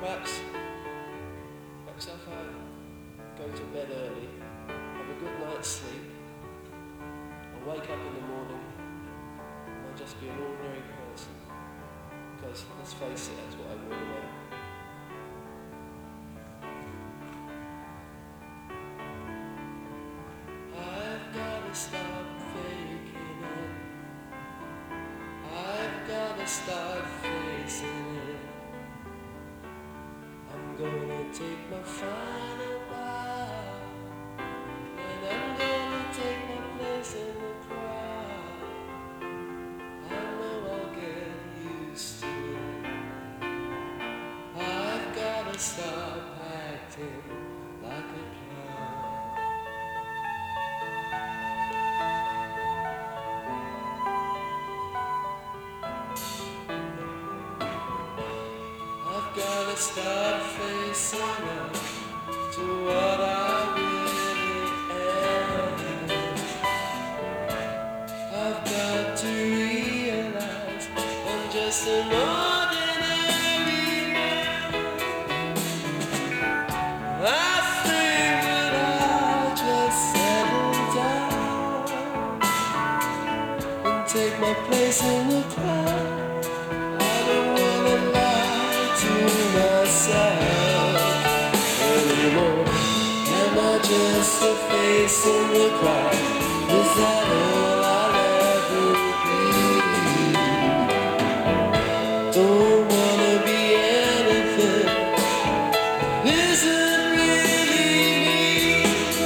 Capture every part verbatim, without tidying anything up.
Perhaps, perhaps if I go to bed early, have a good night's sleep, I'll wake up in the morning and I'll just be an ordinary person. Because, let's face it, that's what I really am. I've gotta stop faking it. I've gotta start facing it. I'm gonna take my final bow, and I'm gonna take my place in the crowd. I know I'll get used to it. I've gotta stop acting like a clown. I've gotta start facing up to what I really am. I've got to realize I'm just an ordinary man. I think that I'll just settle down and take my place in the crowd. I don't wanna lie to myself anymore. Am I just a face in the crowd? Is that all I'll ever be? Don't wanna be anything isn't really me.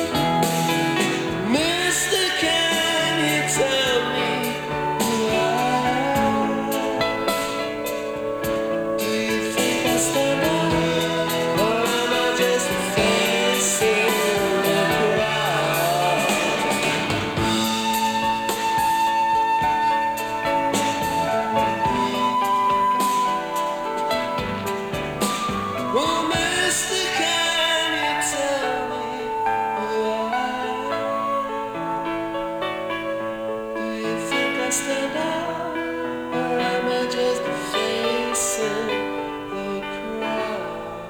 Mister, can you tell me who I am? Do you think I stand out, or am I just a face in the crowd? Well, mister, can you tell me who I am? Do you think I stand out, or am I just a face in the crowd?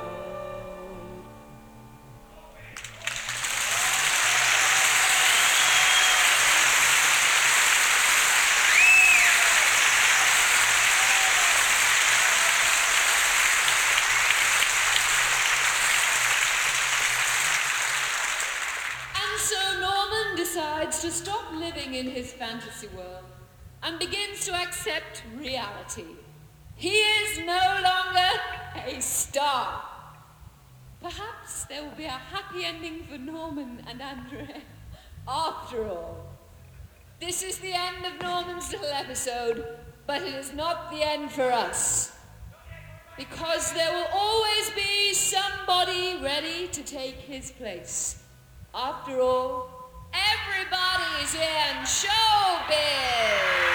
And so Norman decides to stop living in his fantasy world and begins to accept reality. He is no longer a star. Perhaps there will be a happy ending for Norman and Andrea after all. This is the end of Norman's little episode, but it is not the end for us. Because there will always be somebody ready to take his place. After all, everybody is in showbiz.